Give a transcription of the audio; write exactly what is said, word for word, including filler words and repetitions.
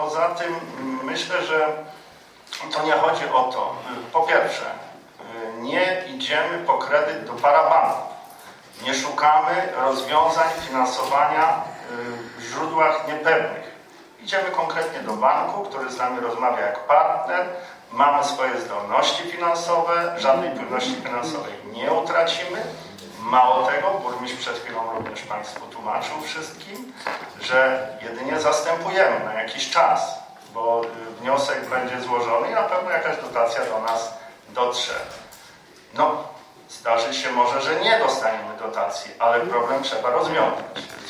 Poza tym myślę, że to nie chodzi o to. Po pierwsze, nie idziemy po kredyt do parabanków. Nie szukamy rozwiązań finansowania w źródłach niepewnych. Idziemy konkretnie do banku, który z nami rozmawia jak partner. Mamy swoje zdolności finansowe, żadnej płynności finansowej nie utracimy. Mało tego, burmistrz przed chwilą również Państwu tłumaczył wszystkim, że jedynie zastępujemy na jakiś czas, bo wniosek będzie złożony i na pewno jakaś dotacja do nas dotrze. No, zdarzyć się może, że nie dostaniemy dotacji, ale problem trzeba rozwiązać.